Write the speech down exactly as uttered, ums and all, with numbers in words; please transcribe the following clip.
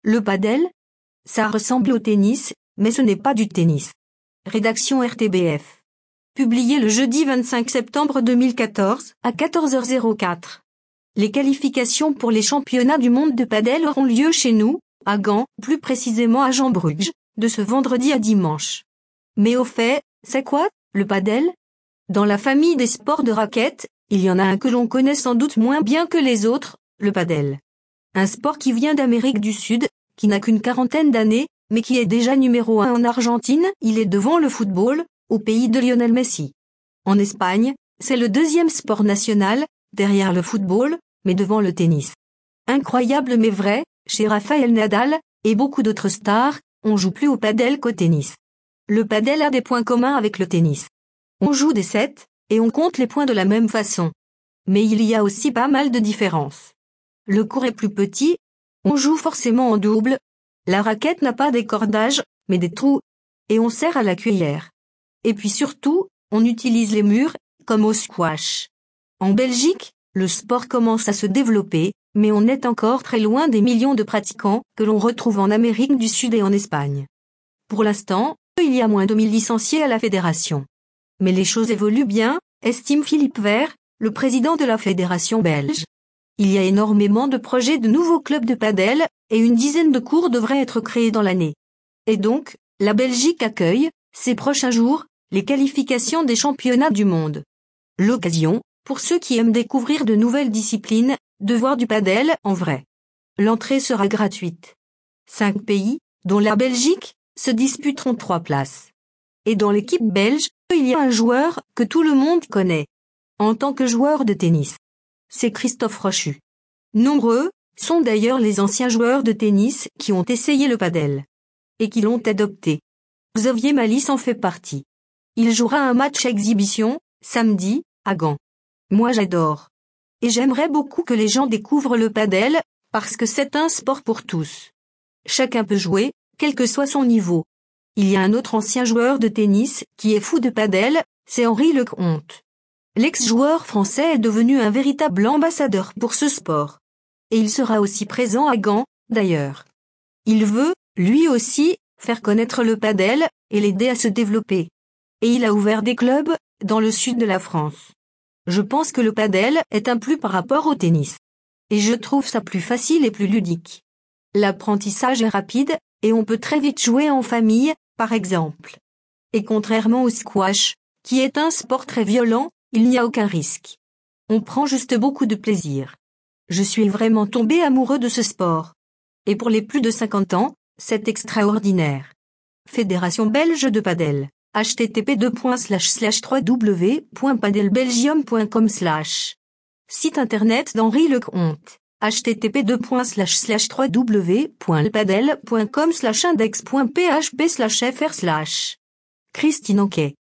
Le padel? Ça ressemble au tennis, mais ce n'est pas du tennis. Rédaction R T B F. Publié le jeudi vingt-cinq septembre deux mille quatorze, à quatorze heures quatre. Les qualifications pour les championnats du monde de padel auront lieu chez nous, à Gand, plus précisément à Jean-Bruges, de ce vendredi à dimanche. Mais au fait, c'est quoi, le padel? Dans la famille des sports de raquettes, il y en a un que l'on connaît sans doute moins bien que les autres, le padel. Un sport qui vient d'Amérique du Sud, qui n'a qu'une quarantaine d'années, mais qui est déjà numéro un en Argentine. Il est devant le football, au pays de Lionel Messi. En Espagne, c'est le deuxième sport national, derrière le football, mais devant le tennis. Incroyable mais vrai, chez Rafael Nadal, et beaucoup d'autres stars, on joue plus au padel qu'au tennis. Le padel a des points communs avec le tennis. On joue des sets, et on compte les points de la même façon. Mais il y a aussi pas mal de différences. Le court est plus petit, on joue forcément en double, la raquette n'a pas des cordages, mais des trous, et on sert à la cuillère. Et puis surtout, on utilise les murs, comme au squash. En Belgique, le sport commence à se développer, mais on est encore très loin des millions de pratiquants que l'on retrouve en Amérique du Sud et en Espagne. Pour l'instant, il y a moins de mille licenciés à la fédération. Mais les choses évoluent bien, estime Philippe Vert, le président de la fédération belge. Il y a énormément de projets de nouveaux clubs de padel, et une dizaine de cours devraient être créés dans l'année. Et donc, la Belgique accueille, ces prochains jours, les qualifications des championnats du monde. L'occasion, pour ceux qui aiment découvrir de nouvelles disciplines, de voir du padel en vrai. L'entrée sera gratuite. Cinq pays, dont la Belgique, se disputeront trois places. Et dans l'équipe belge, il y a un joueur que tout le monde connaît. En tant que joueur de tennis. C'est Christophe Rochu. Nombreux sont d'ailleurs les anciens joueurs de tennis qui ont essayé le padel. Et qui l'ont adopté. Xavier Malice en fait partie. Il jouera un match exhibition, samedi, à Gand. Moi j'adore. Et j'aimerais beaucoup que les gens découvrent le padel, parce que c'est un sport pour tous. Chacun peut jouer, quel que soit son niveau. Il y a un autre ancien joueur de tennis qui est fou de padel, c'est Henri Lecomte. L'ex-joueur français est devenu un véritable ambassadeur pour ce sport. Et il sera aussi présent à Gand, d'ailleurs. Il veut, lui aussi, faire connaître le padel, et l'aider à se développer. Et il a ouvert des clubs, dans le sud de la France. Je pense que le padel est un plus par rapport au tennis. Et je trouve ça plus facile et plus ludique. L'apprentissage est rapide, et on peut très vite jouer en famille, par exemple. Et contrairement au squash, qui est un sport très violent, il n'y a aucun risque. On prend juste beaucoup de plaisir. Je suis vraiment tombé amoureux de ce sport. Et pour les plus de cinquante ans, c'est extraordinaire. Fédération belge de padel. h t t p deux points slash slash w w w point padelbelgium point com slash. Site internet d'Henri Lecomte. h t t p deux points slash slash w w w point padel point com slash index point p h p slash f r slash. Christine Anquet.